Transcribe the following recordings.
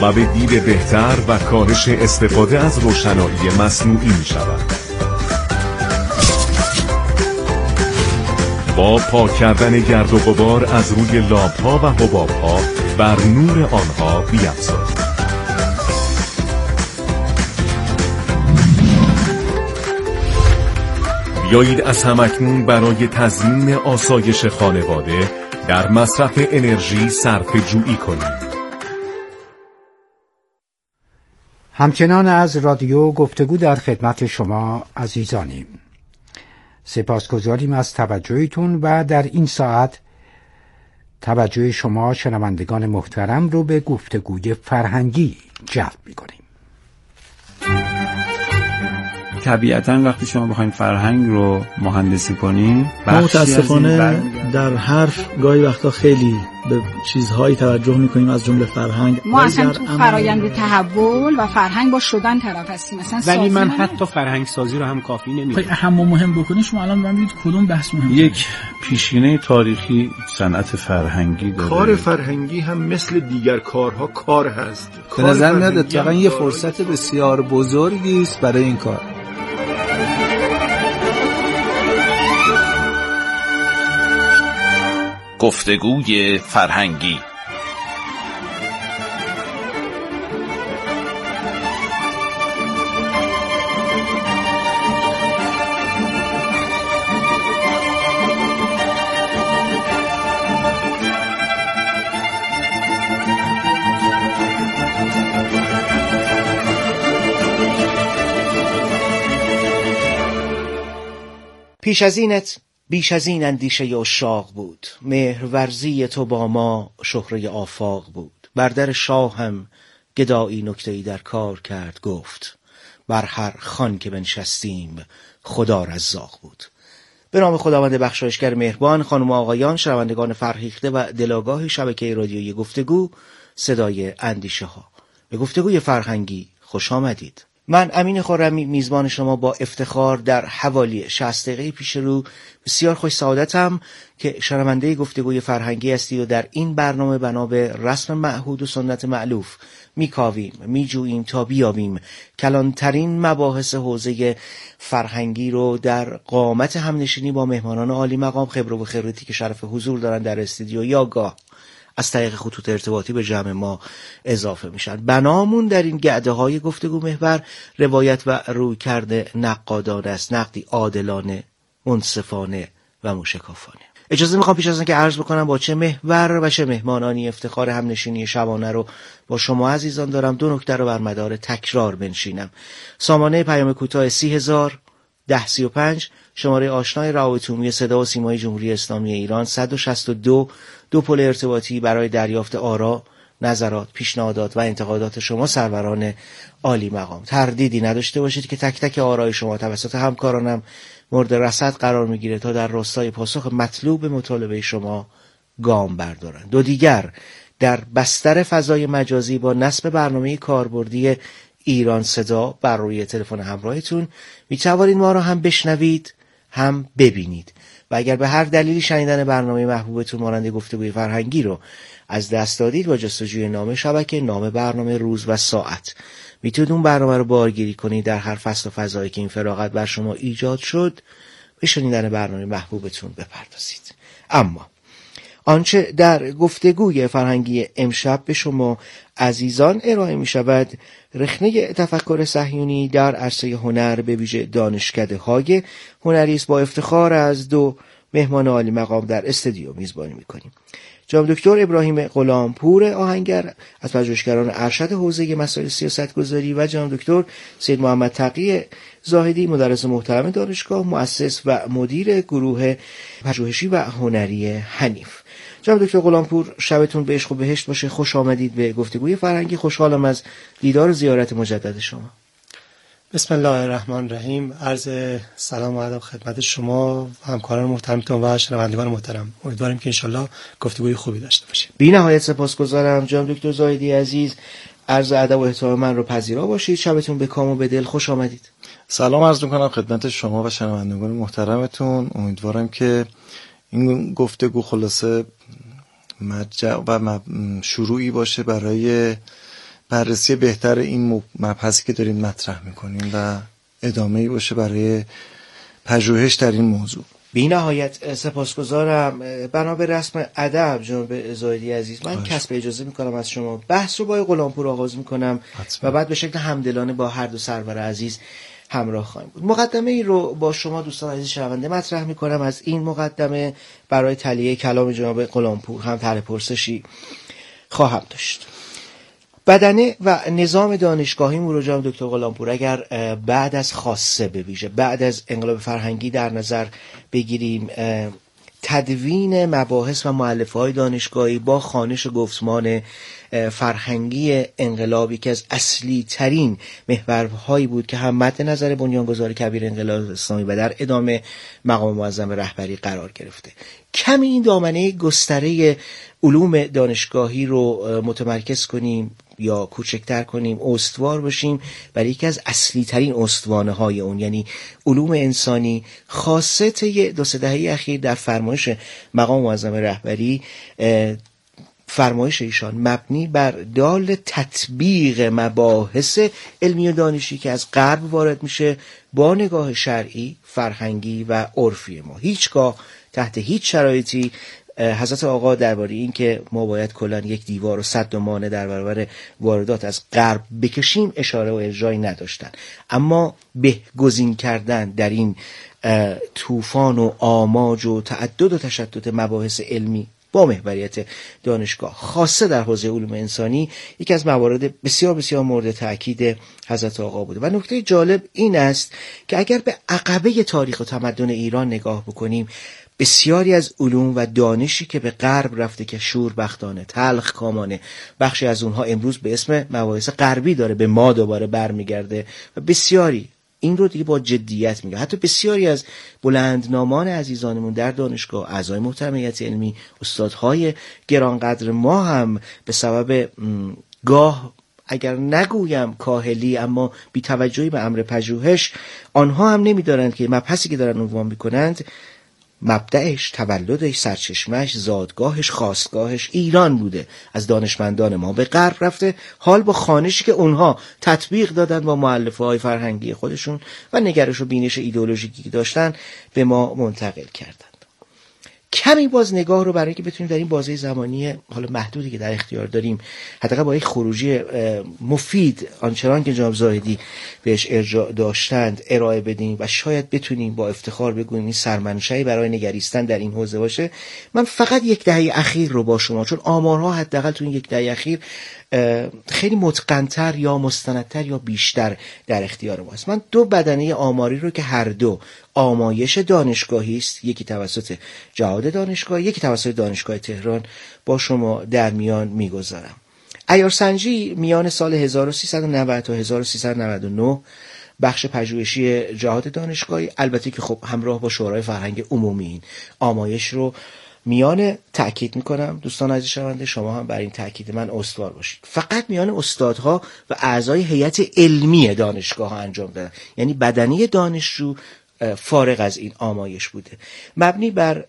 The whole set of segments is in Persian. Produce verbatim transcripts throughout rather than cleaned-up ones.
سبب دید بهتر و کاهش استفاده از روشنایی مصنوعی می شود. با پاک کردن گرد و غبار از روی لامپ‌ها و حباب‌ها بر نور آنها بیفزایید. بیایید از همکنون برای تضمین آسایش خانواده در مصرف انرژی صرفه جویی کنیم. همچنان از رادیو گفتگو در خدمت شما عزیزانیم. سپاسگزاریم از توجهتون و در این ساعت توجه شما شنوندگان محترم رو به گفتگوی فرهنگی جلب می‌کنیم. طبیعتاً وقتی شما بخواید فرهنگ رو مهندسی کنین، متاسفانه در حرف گاهی وقتا خیلی به چیزهایی توجه میکنیم از جمله فرهنگ. ما اصلا تو فرایند تحول و فرهنگ با شدن طرف هستیم مثلا. ولی من حتی فرهنگ سازی رو هم کافی نمیدونم. اهم و مهم بکنید شما الان ببینید کدوم بحث مهمه. یک پیشینه تاریخی صنعت فرهنگی داره. کار فرهنگی هم مثل دیگر کارها کار هست. به نظر میاد اتفاقا یه فرصت بسیار بزرگی است برای این کار. گفتگوی فرهنگی. پیش از اینت بیش از این اندیشه عشاق بود، مهرورزی تو با ما شهره آفاق بود. بر در شاهم گدایی نکته‌ای در کار کرد گفت، بر هر خان که بنشستیم خدا رزاق بود. به نام خداوند بخشایشگر مهربان. خانم و آقایان شنوندگان فرهیخته و دلاگاه شبکه رادیویی گفتگو صدای اندیشه ها، به گفتگوی فرهنگی خوش آمدید. من امین خرمی میزبان شما با افتخار در حوالی شصت دقیقه پیش رو بسیار خوش سعادتم که شنونده گفتگوی فرهنگی هستید و در این برنامه بنا به رسم معهود و سنت مألوف میکاویم، میجوییم تا بیابیم کلانترین مباحث حوزه فرهنگی رو در قامت همنشینی با مهمانان عالی مقام، خبره و خبرتی که شرف حضور دارن در استودیو یا گاه از طریق خطوط ارتباطی به جمع ما اضافه میشن. بنامون در این گعده های گفتگو محور روایت و رویکرد نقادانه است، نقدی عادلانه، منصفانه و موشکافانه. اجازه میخوام پیش از اینکه عرض بکنم با چه محور و چه مهمانانی افتخار همنشینی شبانه رو با شما عزیزان دارم، دو نکته رو بر مدار تکرار بنشینم. سامانه پیام کوتاه سی هزار ده سی و پنج، شماره آشنای روابط عمومی صدا و سیمای جمهوری اسلامی ایران صد و شصت و دو، دو پل ارتباطی برای دریافت آرا، نظرات، پیشنهادات و انتقادات شما سروران عالی مقام. تردیدی نداشته باشید که تک تک آرای شما توسط همکارانم مورد رصد قرار میگیره تا در راستای پاسخ مطلوب مطالبه شما گام بردارند. دو دیگر، در بستر فضای مجازی با نصب برنامه کاربردی ایران صدا بر روی تلفن همراهتون می توانید ما را هم بشنوید هم ببینید و اگر به هر دلیلی شنیدن برنامه محبوبتون مانند گفتگوی فرهنگی رو از دست دادید، با جستجوی نام شبکه، نام برنامه، روز و ساعت میتونید اون برنامه رو بارگیری کنید در هر فصل و فضایی که این فراغت بر شما ایجاد شد به شنیدن برنامه محبوبتون بپردازید. اما آنچه در گفتگوی فرهنگی امشب به شما عزیزان ارائه می شود رخنه تفکر صهیونی در عرصه هنر، به ویژه دانشکده های هنری است. با افتخار از دو مهمان عالی مقام در استودیو میزبانی می کنیم. جناب دکتر ابراهیم غلامپور آهنگر از پژوهشگران ارشد حوزه مسائل سیاستگذاری و جناب دکتر سید محمد تقی زاهدی مدرس محترم دانشگاه، مؤسس و مدیر گروه پژوهشی و هنری حنیف. جناب دکتر غلامپور شبتون به عشق و بهشت باشه. خوش آمدید به گفتگوی فرهنگی. خوشحالم از دیدار و زیارت مجدد شما. بسم الله الرحمن الرحیم. عرض سلام و ادب خدمت شما و همکاران محترمتون و شنوندگان محترم. امیدواریم که انشالله گفتگوی خوبی داشته باشیم. بی نهایت سپاسگزارم جناب دکتر زاهدی عزیز. عرض ادب و احترام من رو پذیرا باشید. شبتون به کام و به دل. خوش آمدید. سلام عرض می‌کنم خدمت شما و شنوندگان محترمتون. امیدوارم که این گفتگو خلاصه مرجع و شروعی باشه برای بررسی بهتر این مبحثی که داریم مطرح میکنیم و ادامه‌ای باشه برای پژوهش در این موضوع. بی نهایت سپاسگزارم. بنا به رسم ادب جناب زاهدی عزیز، من کسب اجازه میکنم از شما بحث رو با غلامپور آغاز میکنم و بعد به شکل همدلانه با هر دو سرور عزیز همراه خواهیم بود. مقدمه ای رو با شما دوستان عزیز شنونده مطرح میکنم. از این مقدمه برای تلیه کلام جناب غلامپور هم طرح پرسشی خواهم داشت. بدنه و نظام دانشگاهی مروجم دکتر غلامپور اگر بعد از خاصه به ویژه بعد از انقلاب فرهنگی در نظر بگیریم، تدوین مباحث و مؤلفه‌های دانشگاهی با خوانش گفتمان فرهنگی انقلابی که از اصلی ترین محورهایی بود که هم مد نظر بنیانگذار کبیر انقلاب اسلامی و در ادامه مقام معظم رهبری قرار گرفته. کمی این دامنه گستره علوم دانشگاهی رو متمرکز کنیم یا کوچکتر کنیم، استوار باشیم برای یکی از اصلی ترین استوانه های اون، یعنی علوم انسانی. خاصه طی دو سه دهه اخیر در فرمایش مقام معظم رهبری، فرمایش ایشان مبنی بر دال تطبیق مباحث علمی و دانشی که از غرب وارد میشه با نگاه شرعی، فرهنگی و عرفی ما. هیچگاه تحت هیچ شرایطی حضرت آقا درباره این که ما باید کلان یک دیوار و سد و مانع در برابر واردات از غرب بکشیم اشاره و ارجایی نداشتن، اما بهگزین کردن در این طوفان و آماج و تعدد و تشتت مباحث علمی با محوریت دانشگاه خاصه در حوزه علوم انسانی یکی از موارد بسیار بسیار مورد تأکید حضرت آقا بوده. و نکته جالب این است که اگر به عقبه تاریخ و تمدن ایران نگاه بکنیم، بسیاری از علوم و دانشی که به غرب رفته که شوربختانه، تلخ کامانه، بخشی از اونها امروز به اسم مباحث غربی داره به ما دوباره برمیگرده و بسیاری این رو دیگه با جدیت میگه. حتی بسیاری از بلندنامان عزیزانمون در دانشگاه، اعضای محترم هیئت علمی، استادهای گرانقدر ما هم به سبب گاه اگر نگویم کاهلی اما بی‌توجهی به امر پژوهش، آنها هم نمیدارند که مبحثی که دارن عنوان میکنند مبدأش، تولدش، سرچشمش، زادگاهش، خاستگاهش ایران بوده. از دانشمندان ما به غرب رفته، حال با خوانشی که اونها تطبیق دادن با مؤلفه‌های فرهنگی خودشون و نگرش و بینش ایدئولوژیکی که داشتن به ما منتقل کردن. کمی باز نگاه رو برای اینکه بتونیم در این بازه زمانی حالا محدودی که در اختیار داریم حداقل با یک خروجی مفید آنچنان که جناب زاهدی بهش ارجاع داشتند ارائه بدیم و شاید بتونیم با افتخار بگوییم این سرمنشأی برای نگریستن در این حوزه باشه. من فقط یک دهه اخیر رو با شما، چون آمارها حداقل تو این یک دهه اخیر خیلی متقن‌تر یا مستندتر یا بیشتر در اختیار ماست، من دو بدنه آماری رو که هر دو آمایش دانشگاهی است، یکی توسط جهاد دانشگاهی، یکی توسط دانشگاه تهران، با شما در میان میگذارم. عیارسنجی میان سال هزار و سیصد و نود تا هزار و سیصد و نود و نه بخش پژوهشی جهاد دانشگاهی، البته که خب همراه با شورای فرهنگ عمومی، این آمایش رو میان تأکید میکنم دوستان عزیز شنونده، شما هم بر این تأکید من استوار باشید، فقط میان استادها و اعضای هیئت علمی دانشگاه ها انجام دادن، یعنی بدنه دانشجو فارغ از این آمایش بوده، مبنی بر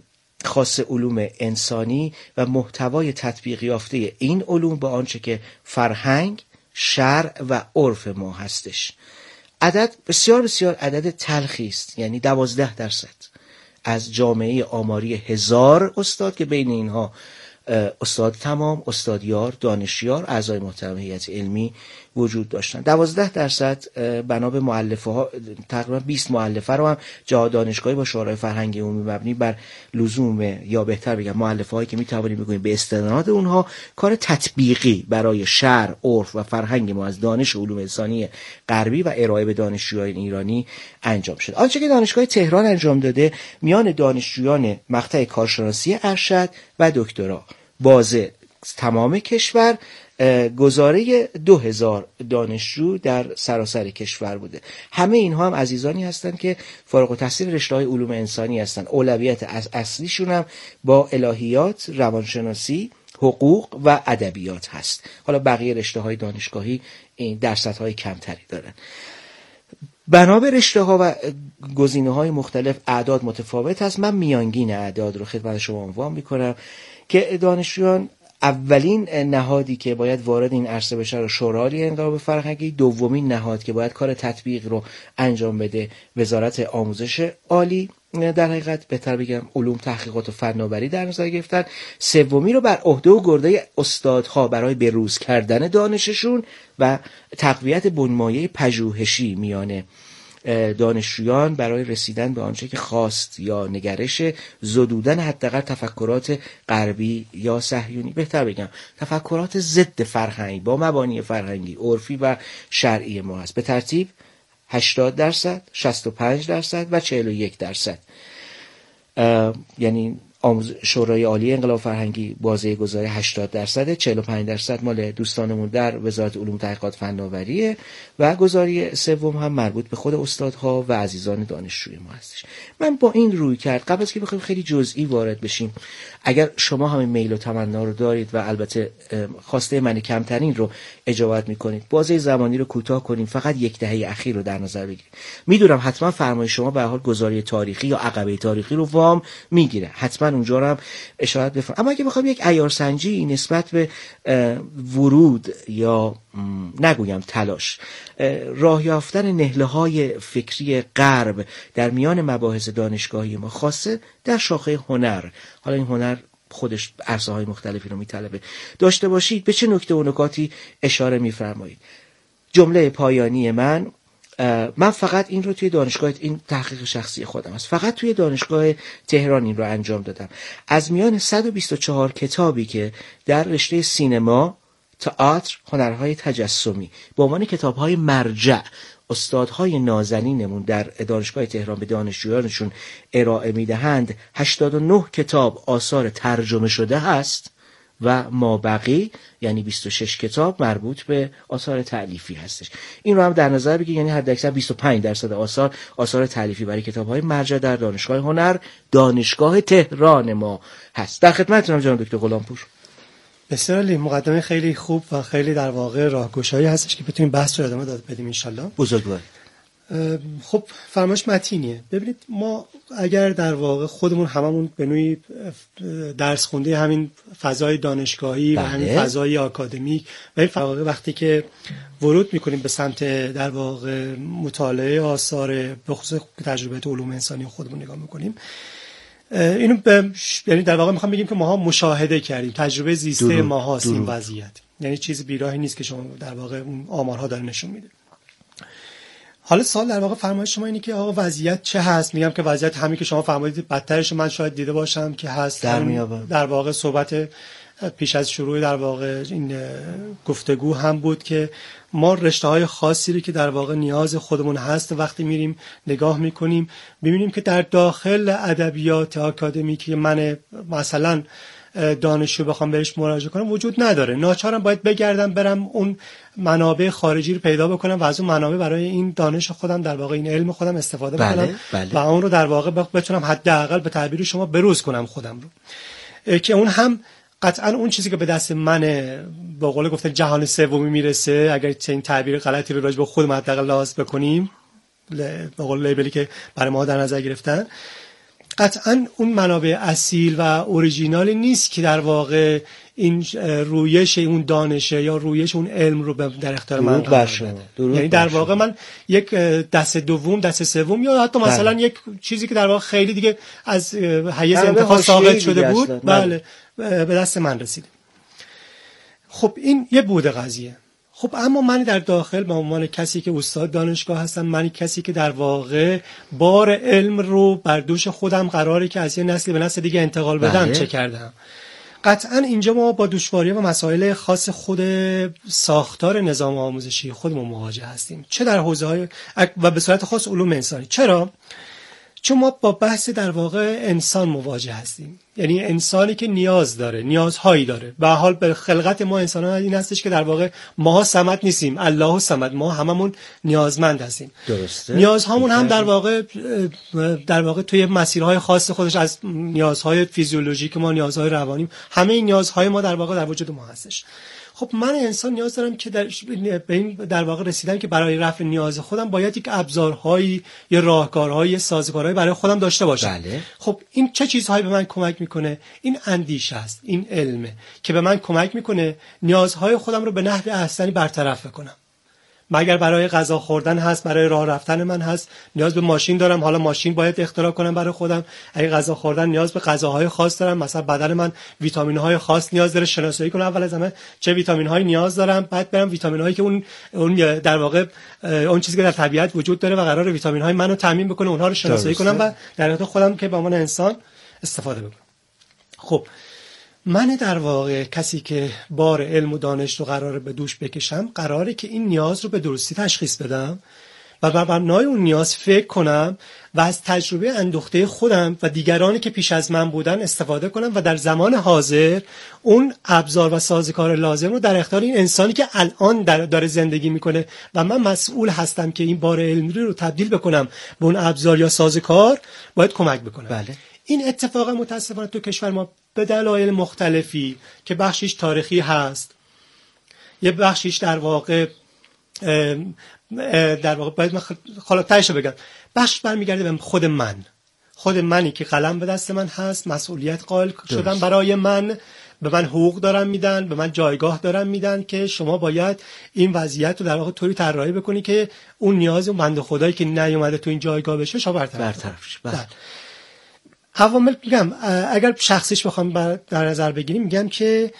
خاص علوم انسانی و محتوای تطبیق یافته این علوم با آنچه که فرهنگ، شرع و عرف ما هستش. عدد بسیار بسیار عدد تلخی است، یعنی دوازده درصد از جامعه آماری هزار استاد که بین اینها استاد تمام، استادیار، دانشیار، اعضای محترم هیئت علمی وجود داشتن. دوازده درصد بنا به مؤلفه ها، تقریبا بیست مؤلفه رو هم جهاد دانشگاهی با شورای فرهنگ عمومی مبنی بر لزوم یا بهتر بگم مؤلفه هایی که میتوانیم بگوییم به استناد اونها کار تطبیقی برای شرع، عرف و فرهنگ ما از دانش علوم انسانی غربی و ارائه به دانشجویان ایرانی انجام شد. آنچه که دانشگاه تهران انجام داده میان دانشجویان مقطع کارشناسی ارشد و دکترا بازه تمام کشور گزاره دو هزار دانشجو در سراسر کشور بوده. همه اینها هم عزیزانی هستند که فارغ التحصیل رشته‌های علوم انسانی هستند. اولویت اصلیشون هم با الهیات، روانشناسی، حقوق و ادبیات هست. حالا بقیه رشته‌های دانشگاهی این درصدهای کمتری دارن. بنا به رشته‌ها و گزینه‌های مختلف اعداد متفاوت هست. من میانگین اعداد رو خدمت شما عنوان می‌کنم که دانشجویان اولین نهادی که باید وارد این عرصه بشه رو شورای عالی انقلاب فرهنگی، دومین نهاد که باید کار تطبیق رو انجام بده وزارت آموزش عالی، در حقیقت بهتر بگم علوم تحقیقات و فناوری در نظر گرفتن، سومی رو بر عهده و گرده استادها برای بروز کردن دانششون و تقویت بنمایه پژوهشی میانه دانشجویان برای رسیدن به آنچه که خواست یا نگرش زدودن حداقل تفکرات غربی یا صهیونی، بهتر بگم تفکرات ضد فرهنگی با مبانی فرهنگی عرفی و شرعی ما هست، به ترتیب هشتاد درصد، شصت و پنج درصد و چهل و یک درصد. یعنی شورای عالی انقلاب فرهنگی بازه گذاری هشتاد درصد، چهل و پنج درصد مال دوستانمون در وزارت علوم تحقیقات فناوریه و گذاری سوم هم مربوط به خود استادها و عزیزان دانشجوی ما هستش. من با این روی کرد قبل از که بخوایم خیلی جزئی وارد بشیم، اگر شما همین میل و تمنا رو دارید و البته خواسته من کمترین رو اجابت میکنید، بازه زمانی رو کوتاه کنیم، فقط یک دهه اخیر رو در نظر بگیرید. میدونم حتما فرمایش شما به هر حال گزاری تاریخی یا عقبه تاریخی رو وام میگیره، حتما اونجا رو هم اشارت بفرمایید. اما اگه بخوام یک عیارسنجی نسبت به ورود یا نگویم تلاش راه یافتن نهله‌های فکری غرب در میان مباحث دانشگاهی ما، خاصه در شاخه هنر، حالا این هنر خودش عرصه‌های مختلفی رو میطلبه، داشته باشید، به چه نکته و نکاتی اشاره میفرمایید؟ جمله پایانی من من فقط این رو توی دانشگاه، این تحقیق شخصی خودم است، فقط توی دانشگاه تهران این رو انجام دادم. از میان صد و بیست و چهار کتابی که در رشته سینما، تئاتر، هنرهای تجسمی به عنوان کتاب‌های مرجع استادهای نازنینمون در دانشگاه تهران به دانشجویانشون ارائه میدهند، هشتاد و نه کتاب آثار ترجمه شده هست و مابقی یعنی بیست و شش کتاب مربوط به آثار تألیفی هستش. این رو هم در نظر بگیر، یعنی حداکثر بیست و پنج درصد آثار آثار تألیفی برای کتاب‌های مرجع در دانشگاه هنر دانشگاه تهران ما هست. در خدمتتونم جناب دکتر غلامپور. بسیار عالی، مقدمه خیلی خوب و خیلی در واقع راهگشایی هستش که بتونیم بحث رو ادامه بدیم ان شاءالله. بزرگوار. خب فرمایش متینیه. ببینید ما اگر در واقع خودمون هممون به نوعی درس خونده همین فضای دانشگاهی بله. و همین فضای آکادمیک و این فضای وقتی که ورود میکنیم به سمت در واقع مطالعه آثار به خصوص تجربه علوم انسانی خودمون نگاه میکنیم، اینو به یعنی در واقع میخوام بگیم که ماها مشاهده کردیم، تجربه زیسته ما هست این وضعیت، یعنی چیز بیراهی نیست که شما در واقع اون آمارها داره نشون میده. حالا سوال در واقع فرمایش شما اینه که آقا وضعیت چه هست؟ میگم که وضعیت همین که شما فرمایید بدترش من شاید دیده باشم که هست در, در واقع صحبت پیش از شروع در واقع این گفتگو هم بود که ما رشته‌های خاصی رو که در واقع نیاز خودمون هست وقتی میریم نگاه میکنیم ببینیم که در داخل ادبیات آکادمیکی من مثلا دانشجو بخوام بهش مراجعه کنم وجود نداره، ناچارم باید بگردم برم اون منابع خارجی رو پیدا بکنم و از اون منابع برای این دانش خودم در واقع این علم خودم استفاده بله، بکنم بله. و اون رو در واقع بتونم حداقل به تعبیر شما بروز کنم خودم رو، که اون هم قطعا اون چیزی که به دست من به قول گفتن جهان سومی میرسه، اگر این تعبیر غلطی رو راجع به خودم حداقل لحاظ بکنیم به قول لیبلی که برای ما در نظر گرفتن، قطعا اون منابع اصیل و اوریجینالی نیست که در واقع این رویش اون دانشه یا رویش اون علم رو در اختیار من قرار بده. یعنی در واقع من یک دست دوم، دست سوم یا حتی مثلا بله. یک چیزی که در واقع خیلی دیگه از حیز انتخاب ساقط شده بود بله به دست من رسیده. خب این یه بوده قضیه. خب اما من در داخل به عنوان کسی که استاد دانشگاه هستم، من کسی که در واقع بار علم رو بر دوش خودم قراره که از یه نسلی به نسل دیگه انتقال بدم بله. چه کردم؟ قطعا اینجا ما با دشواری و مسائل خاص خود ساختار نظام آموزشی خودمون مواجه هستیم، چه در حوزه‌های و به صورت خاص علوم انسانی. چرا؟ چون ما با بحث در واقع انسان مواجه هستیم، یعنی انسانی که نیاز داره، نیازهایی داره. به حال به خلقت ما انسان‌ها این هستش که در واقع ماها صمد نیستیم، الله صمد، ما هممون نیازمند هستیم. درسته. نیازهامون هم در واقع در واقع توی مسیرهای خاص خودش، از نیازهای فیزیولوژیک ما، نیازهای روانی، همه این نیازهای ما در واقع در وجود ما هستش. خب من انسان نیاز دارم که در به این در واقع رسیدم که برای رفع نیاز خودم باید یک ابزارهایی یا راهکارهایی یا سازوکارهایی برای خودم داشته باشم. بله. خب این چه چیزهایی به من کمک میکنه؟ این اندیشه است، این علمه که به من کمک میکنه نیازهای خودم رو به نحو احسنی برطرف کنم. مگر برای غذا خوردن هست، برای راه رفتن من هست، نیاز به ماشین دارم، حالا ماشین باید اختراع کنم برای خودم. اگه غذا خوردن نیاز به غذاهای خاص دارم، مثلا بدن من ویتامین‌های خاص نیاز داره، شناسایی کنم اول از همه چه ویتامین‌هایی نیاز دارم، بعد برم ویتامین‌هایی که اون اون در واقع اون چیزی که در طبیعت وجود داره و قرار ویتامین‌های منو تامین بکنه اونها رو شناسایی کنم و در واقع خودم که به عنوان انسان استفاده بکنم. خب من در واقع کسی که بار علم و دانش رو قراره به دوش بکشم، قراره که این نیاز رو به درستی تشخیص بدم و بر مبنای اون نیاز فکر کنم و از تجربه اندوخته خودم و دیگرانی که پیش از من بودن استفاده کنم و در زمان حاضر اون ابزار و سازوکار لازم رو در اختیار این انسانی که الان داره زندگی میکنه و من مسئول هستم که این بار علمی رو تبدیل بکنم به اون ابزار یا سازوکار، باید کمک بکنم. بله. این اتفاق متاسفانه تو کشور ما به دلایل مختلفی که بخشیش تاریخی هست، یه بخشیش در واقع در واقع باید من خلاصش بگم، بخش برمیگرده به خود من، خود منی که قلم به دست من هست، مسئولیت قائل شدم برای من، به من حقوق دارن میدن، به من جایگاه دارن میدن که شما باید این وضعیت رو در واقع طوری طراحی بکنی که اون نیاز اون بنده خدایی که نیومده تو این جایگاه بشه شما برطرف شه. عوامل میگم اگر شخصیش بخوام در نظر بگیریم، میگم که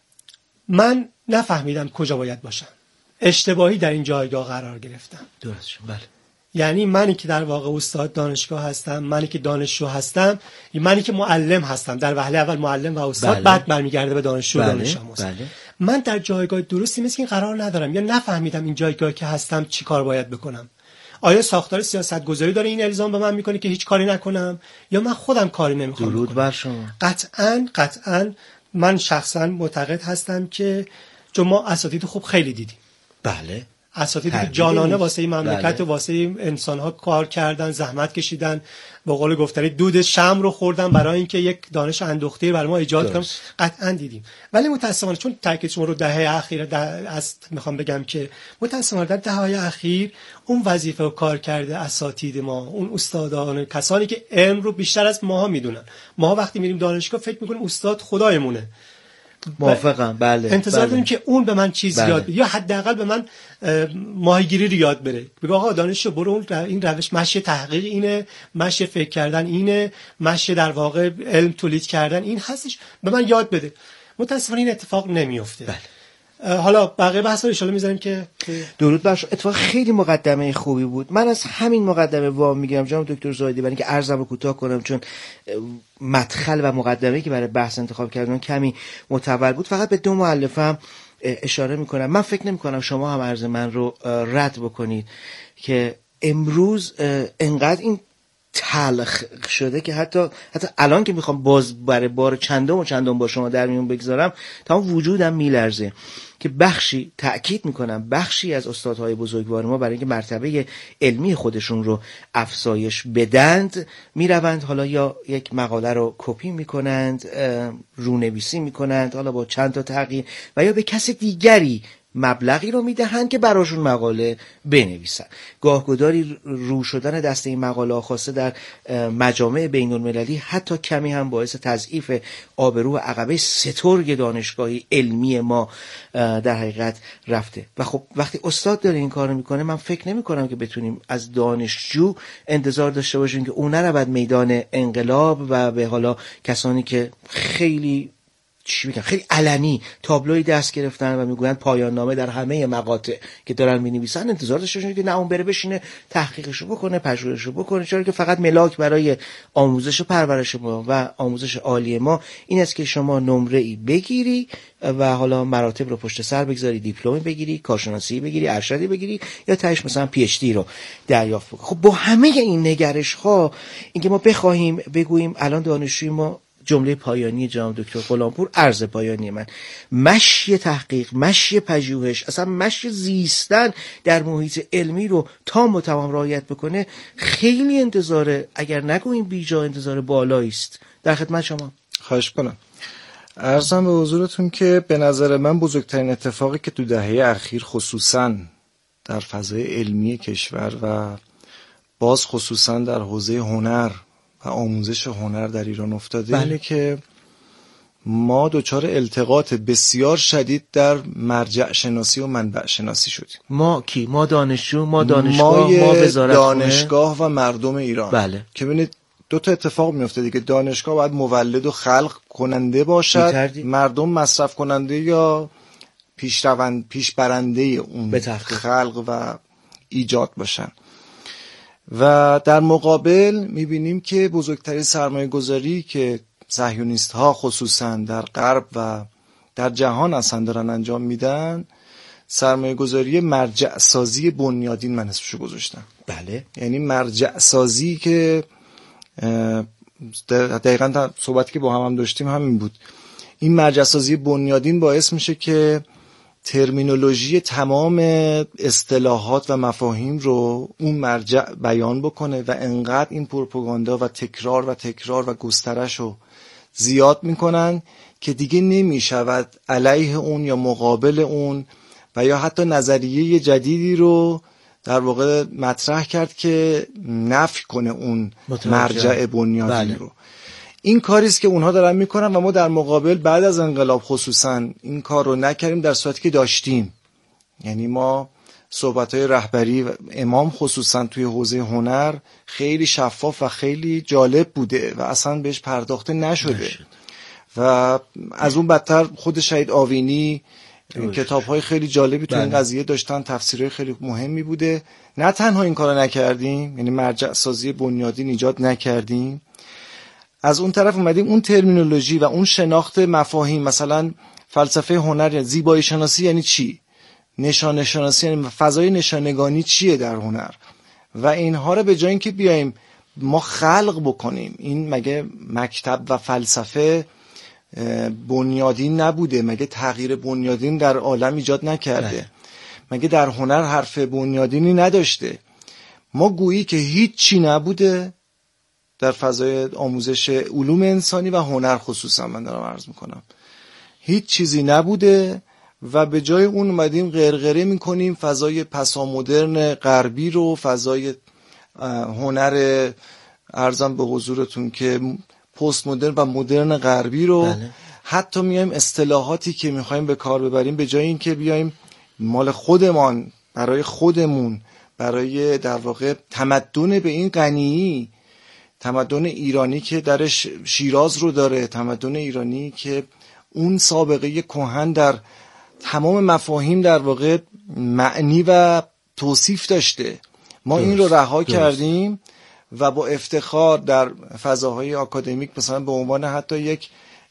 من نفهمیدم کجا باید باشم، اشتباهی در این جایگاه قرار گرفتم. درست. بله. یعنی منی که در واقع استاد دانشگاه هستم، منی که دانشجو هستم، منی که معلم هستم، در وهله اول معلم و استاد، بله. بعد برمیگرده به دانشجو و دانش آموز. بله. من در جایگاه درستی مثل این قرار ندارم یا نفهمیدم این جایگاه که هستم چی کار باید بکنم. آیا ساختار سیاست گذاری داره این الزام به من میکنه که هیچ کاری نکنم یا من خودم کاری نمیخوام بکنم؟ درود بر شما. قطعاً قطعاً من شخصاً معتقد هستم که چون ما اساتید خوب خیلی دیدیم. بله. اساتید که جانانه واسه این مملکت و واسه انسان‌ها کار کردن، زحمت کشیدن، به قول گفتنی دود شمع رو خوردن برای اینکه یک دانش اندوخته برای ما ایجاد کنن، قطعاً دیدیم. ولی متأسفانه چون تاکید شما رو دهه اخیر از میخوام بگم که متأسفانه در دهه‌های اخیر اون وظیفه و کار کرده اساتید ما، اون استادان، کسانی که علم رو بیشتر از ماها میدونن. ما وقتی میریم دانشگاه فکر میکنیم استاد خدایمونه. موافقم. بله. انتظار بله. داریم که اون به من چیز بله. یاد بده یا حداقل به من ماهیگیری رو یاد بده. بگه آقا دانشجو برو اون این روش مشی تحقیق اینه، مشی فکر کردن اینه، مشی در واقع علم تولید کردن این هستش، به من یاد بده. متأسفانه این اتفاق نمیفته. بله. حالا بقیه بحثا رو ان شاءالله میذاریم که درود بر شما. اتفاق خیلی مقدمه خوبی بود. من از همین مقدمه وام میگیرم جناب دکتر زاهدی، برای اینکه عرضم رو کوتاه کنم چون مدخل و مقدمه‌ای که برای بحث انتخاب کردن کمی متول بود. فقط به دو مؤلفم اشاره میکنم. من فکر نمیکنم شما هم عرض من رو رد بکنید که امروز انقدر این تلخ شده که حتی حتی الان که میخوام باز برای بار چندم و چندم با شما در میون بگذارم تمام وجودم میلرزه که بخشی تأکید میکنم بخشی از استادهای بزرگوار ما برای اینکه مرتبه علمی خودشون رو افزایش بدند میروند حالا یا یک مقاله رو کپی میکنند، رونویسی میکنند، حالا با چند تا تغییر، و یا به کس دیگری مبلغی رو میدهند که براشون مقاله بنویسن. گاهگداری رو شدن دسته این مقاله خواسته در مجامع بین المللی حتی کمی هم باعث تضعیف آبرو و عقبه سترگ دانشگاهی علمی ما در حقیقت رفته. و خب وقتی استاد داره این کارو میکنه من فکر نمی کنم که بتونیم از دانشجو انتظار داشته باشیم که اون نرود میدان انقلاب و به حالا کسانی که خیلی چی میگن خیلی علنی تابلوی دست گرفتن و میگویند پایان نامه در همه مقاطع که دارن مینویسن، انتظار داشته باشید که نه اون بره بشینه تحقیقشو بکنه، پژوهششو بکنه، چرا که فقط ملاک برای آموزش و پرورش ما و آموزش عالی ما این است که شما نمره ای بگیری و حالا مراتب رو پشت سر بگذاری، دیپلمی بگیری، کارشناسی بگیری، ارشدی بگیری یا تهش مثلا پی اچ دی رو دریافت بکنی. خب با همه این نگرش ها اینکه ما بخوایم بگوییم الان دانشجوی ما، جمله پایانی جناب دکتر غلامپور، عرض پایانی من، مشی تحقیق، مشی پژوهش، اصلا مشی زیستن در محیط علمی رو تام و تمام رعایت بکنه، خیلی انتظار، اگر نگوییم بیجا، انتظار بالایی است. در خدمت شما. خواهش کنم. عرضم به حضورتون که به نظر من بزرگترین اتفاقی که تو دهه اخیر خصوصاً در فضای علمی کشور و باز خصوصاً در حوزه هنر و آموزش هنر در ایران افتاده اینه که ما دچار التقاط بسیار شدید در مرجع شناسی و منبع شناسی شدیم. ما کی؟ ما دانشجو، ما دانشگاه، ما, ما وزارت دانشگاه و مردم ایران. بله. که ببینید دو تا اتفاق میفته دیگه. دانشگاه باید مولد و خلق کننده باشد، بیتردی. مردم مصرف کننده یا پیشروند پیش برنده اون خلق و ایجاد باشن. و در مقابل میبینیم که بزرگترین سرمایه گذاری که صهیونیست ها خصوصا در غرب و در جهان اصلا دارن انجام میدن، سرمایه گذاری مرجع سازی بنیادین من اسمشو گذاشتم. بله. یعنی مرجع سازی که دقیقاً در صحبتی که با هم هم داشتیم همین بود. این مرجع سازی بنیادین باعث میشه که ترمینولوژی تمام اصطلاحات و مفاهیم رو اون مرجع بیان بکنه و انقدر این پروپاگاندا و تکرار و تکرار و گسترش رو زیاد میکنن که دیگه نمیشود علیه اون یا مقابل اون و یا حتی نظریه جدیدی رو در واقع مطرح کرد که نفی کنه اون مرجع بنیادین بله. رو. این کاریست که اونها دارن میکنن و ما در مقابل بعد از انقلاب خصوصا این کار رو نکردیم، در صورتی که داشتیم. یعنی ما صحبت‌های رهبری و امام خصوصا توی حوزه هنر خیلی شفاف و خیلی جالب بوده و اصلا بهش پرداخته نشده نشد. و از اون بدتر خود شهید آوینی کتاب‌های خیلی جالبی تو این قضیه داشتن، تفسیرهای خیلی مهمی بوده. نه تنها این کارو نکردیم، یعنی مرجع سازی بنیادین ایجاد نکردیم، از اون طرف اومدیم اون ترمینولوژی و اون شناخت مفاهیم، مثلا فلسفه هنر یا زیبایی شناسی یعنی چی، نشانه شناسی یعنی فضای نشانگانی چیه در هنر، و اینها رو به جای اینکه بیایم ما خلق بکنیم، این مگه مکتب و فلسفه بنیادین نبوده؟ مگه تغییر بنیادین در عالم ایجاد نکرده؟ نه. مگه در هنر حرف بنیادینی نداشته؟ ما گویی که هیچ چی نبوده در فضای آموزش علوم انسانی و هنر خصوصا، من دارم عرض میکنم هیچ چیزی نبوده و به جای اون اومدیم غرغره میکنیم فضای پسامدرن غربی رو، فضای هنر عرضم به حضورتون که پست مدرن و مدرن غربی رو بله. حتی میایم اصطلاحاتی که میخوایم به کار ببریم به جای اینکه بیایم مال خودمان برای خودمون، برای در واقع تمدن به این غنی، تمدن ایرانی که درش شیراز رو داره، تمدن ایرانی که اون سابقه کهن در تمام مفاهیم در واقع معنی و توصیف داشته، ما درست. این رو رها درست. کردیم و با افتخار در فضاهای آکادمیک مثلا به عنوان حتی یک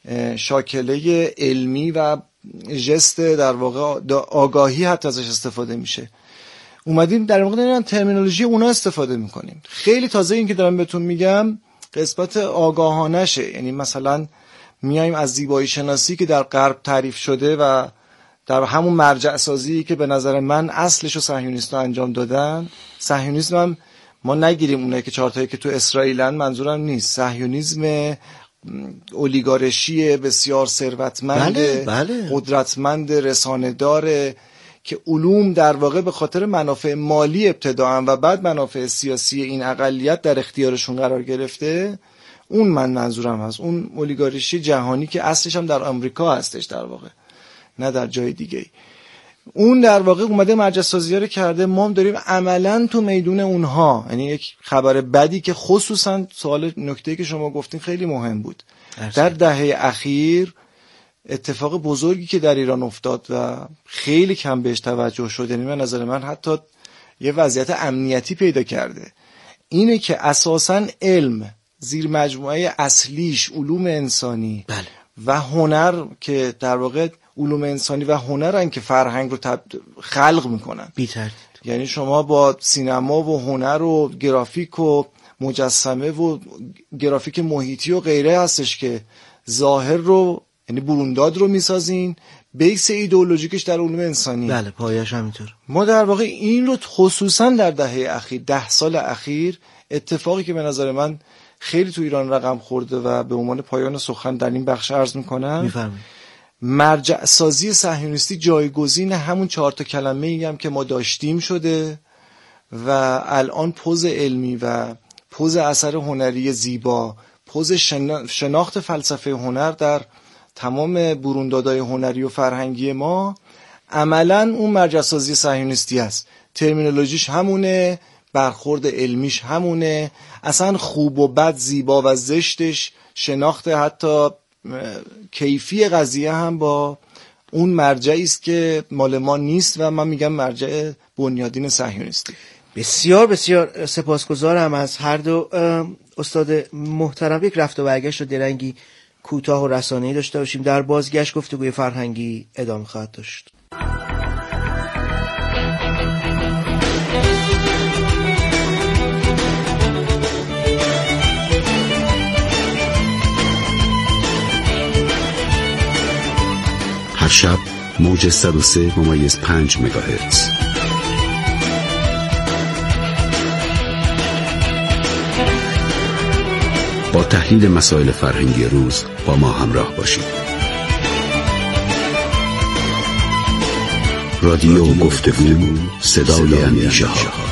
شاکله علمی و ژست در واقع آگاهی حتی ازش استفاده میشه، اومدیم در واقع داریم ترمینولوژی اونا استفاده میکنیم. خیلی تازه این که دارم بهتون میگم قسمت آگاهانه شه، یعنی مثلا میایم از زیبایی شناسی که در غرب تعریف شده و در همون مرجع سازی که به نظر من اصلش رو صهیونیست‌ها انجام دادن، صهیونیسم هم ما نگیریم اونایی که چهارتایی که تو اسرائیلن، منظورم نیست، صهیونیسم اولیگارشی بسیار ثروتمند بله، بله. قدرتمند رسانه داره که علوم در واقع به خاطر منافع مالی ابتداءً و بعد منافع سیاسی این اقلیت در اختیارشون قرار گرفته. اون من منظورم هست، اون اولیگارشی جهانی که اصلش هم در آمریکا هستش در واقع، نه در جای دیگه. اون در واقع اومده مرجع سازی رو کرده، ما هم داریم عملاً تو میدون اونها. یعنی یک خبر بدی که خصوصاً سوال نکته‌ای که شما گفتین خیلی مهم بود، در دهه اخیر اتفاق بزرگی که در ایران افتاد و خیلی کم بهش توجه شد، یعنی من نظر من حتی یه وضعیت امنیتی پیدا کرده، اینه که اساساً علم زیر مجموعه اصلیش علوم انسانی بله. و هنر که در واقع علوم انسانی و هنرن که فرهنگ رو تب... خلق میکنن بی‌تردید. یعنی شما با سینما و هنر و گرافیک و مجسمه و گرافیک محیطی و غیره هستش که ظاهر رو یعنی برونداد رو میسازین، بیس ایدئولوژیکش در علوم انسانی بله پایش همینطور. ما در واقع این رو خصوصا در دهه اخیر، ده سال اخیر، اتفاقی که به نظر من خیلی تو ایران رقم خورده و به عنوان پایان سخن در این بخش عرض میکنم. میفرمایید. مرجع سازی صهیونیستی جایگزین همون چهار تا کلمه ای هم که ما داشتیم شده و الان پوز علمی و پوز اثر هنری زیبا، پوز شناخت فلسفه هنر در تمام بروندادهای هنری و فرهنگی ما عملاً اون مرجع سازی صهیونیستی است. ترمینولوژیش همونه، برخورد علمیش همونه، اصلا خوب و بد، زیبا و زشتش، شناخت حتی کیفی قضیه هم با اون مرجعی است که مال ما نیست و من میگم مرجع بنیادین صهیونیستی. بسیار بسیار سپاسگزارم از هر دو استاد محترم. یک رفت و برگشت و درنگی کوتاه و رسانه‌ای داشته باشیم. در بازگشت گفتگوی فرهنگی ادامه خواهد داشت. هر شب موج صد و سه ممیز پنج مگاهرتز. با تحلیل مسائل فرهنگی روز با ما همراه باشید. رادیو گفتگو، صدای اندیشه ها.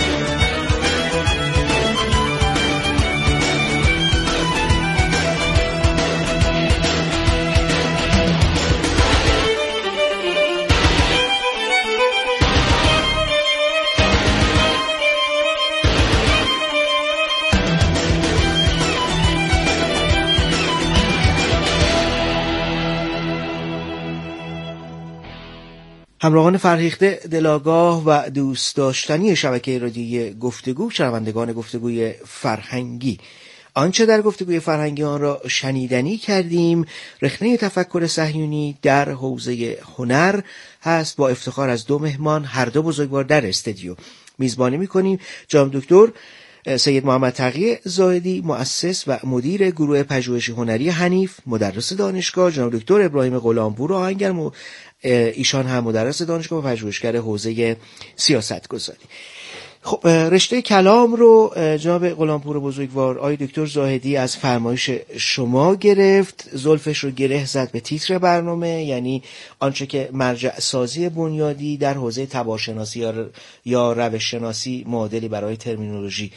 همراهان فرهیخته، دلاگاه و دوست داشتنی شبکه رادیویی گفتگو، شنوندگان گفتگوی فرهنگی، آنچه در گفتگوی فرهنگی آن را شنیدنی کردیم رخنه تفکر صهیونی در حوزه هنر هست. با افتخار از دو مهمان، هر دو بزرگوار در استودیو میزبانی میکنیم. جناب دکتر سید محمد تقی زاهدی، مؤسس و مدیر گروه پژوهشی هنری حنیف، مدرس دانشگاه، جناب دکتر ابراهیم غلامپور آهنگر، ایشان هم مدرس دانشگاه و پژوهشگر حوزه سیاستگذاری. خب رشته کلام رو جناب غلامپور بزرگوار، آقای دکتر زاهدی از فرمایش شما گرفت، زلفش رو گره زد به تیتر برنامه، یعنی آنچه که مرجع سازی بنیادی در حوزه تبارشناسی یا یا روش شناسی معادلی برای ترمینولوژی،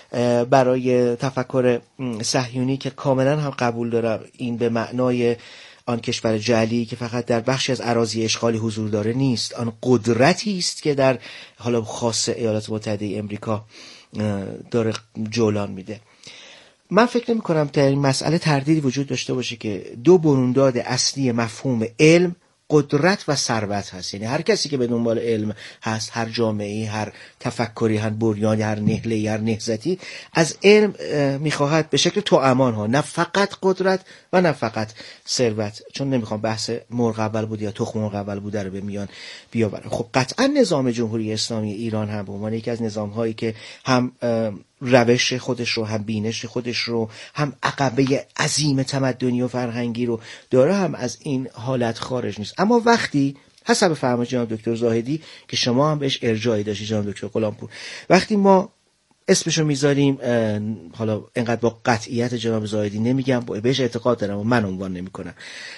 برای تفکر صهیونی که کاملا هم قبول دارم این به معنای آن کشور جعلی که فقط در بخشی از اراضی اشغالی حضور داره نیست، آن قدرتی است که در حالا خاص ایالات متحده امریکا داره جولان میده. من فکر نمی کنم در این مسئله تردیدی وجود داشته باشه که دو بنیاد اصلی مفهوم علم قدرت و ثروت هست. یعنی هر کسی که به دنبال علم هست، هر جامعه‌ای، هر تفکری، هر بنیانی، هر نهله‌ای، هر نهضتی، از علم میخواهد به شکل توامان ها، نه فقط قدرت و نه فقط ثروت. چون نمیخوام بحث مرغ اول بود یا تخم مرغ اول بوده رو به میان بیاورم. خب قطعا نظام جمهوری اسلامی ایران هم به عنوان یکی از نظام‌هایی که هم روش خودش رو، هم بینش خودش رو، هم عقبه عظیم تمدنی و فرهنگی رو داره، هم از این حالت خارج نیست. اما وقتی حسب فرمایش جناب دکتر زاهدی که شما هم بهش ارجاعی داشتید جناب دکتر غلامپور، وقتی ما اسمشو میذاریم، حالا اینقدر با قطعیت جناب زاهدی نمیگم، بهش اعتقاد دارم و من عنوان نمیکنم،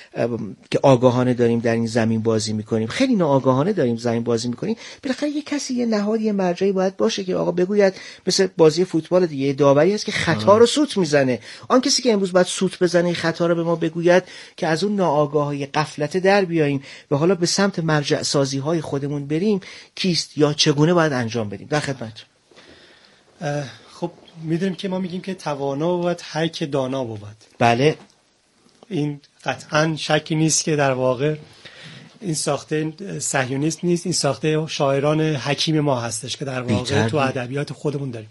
که آگاهانه داریم در این زمین بازی میکنیم، خیلی ناآگاهانه داریم زمین بازی میکنیم، بالاخره یه کسی، یه نهادی، یه مرجعی باید باشه که آقا بگوید، مثل بازی فوتبال دیگه، یه داوری هست که خطا رو سوت میزنه. آن کسی که امروز باید سوت بزنه خطا رو به ما بگوید که از اون ناآگاهی غفلت در بیاییم و حالا به سمت مرجع سازی های خودمون بریم، کیست یا چگونه باید انجام بدیم. در خدمت. خب میدونیم که ما میگیم که توانا بود هر که دانا بود. بله، این قطعا شکی نیست که در واقع این ساخته صهیونیست نیست، این ساخته شاعران حکیم ما هستش که در واقع تو ادبیات خودمون داریم.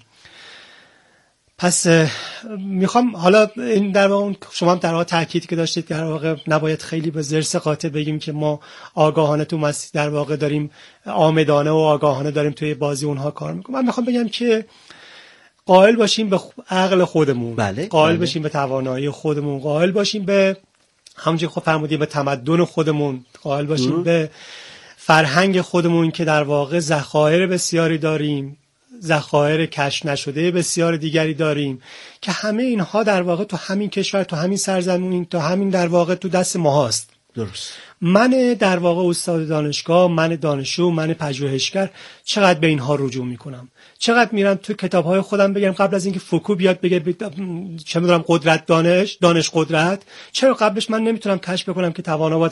پس میخوام حالا این در واقع شما هم در واقع تاکید که داشتید که در واقع نباید خیلی به ضرس قاطع بگیم که ما آگاهانه تو مسیر در واقع داریم، آمدانه و آگاهانه داریم توی بازی اونها کار میکنیم. من میخوام بگم که قائل باشیم به عقل خودمون، بله، قائل بله. باشیم به توانایی خودمون، قائل باشیم به همونجوری که خب فرمودیم به تمدن خودمون، قائل باشیم به فرهنگ خودمون که در واقع ذخایر بسیاری داریم، ذخایر کشف نشده بسیار دیگری داریم که همه اینها در واقع تو همین کشور، تو همین سرزمین، تو همین در واقع تو دست ما هست. درست. من در واقع استاد دانشگاه، من دانشجو، من پژوهشگر چقدر به اینها رجوع میکنم؟ چقدر میرم تو کتاب‌های خودم بگم قبل از اینکه فوکو بیاد بگه چه می‌دونم قدرت دانش، دانش قدرت، چرا قبلش من نمیتونم کشف بکنم که توانا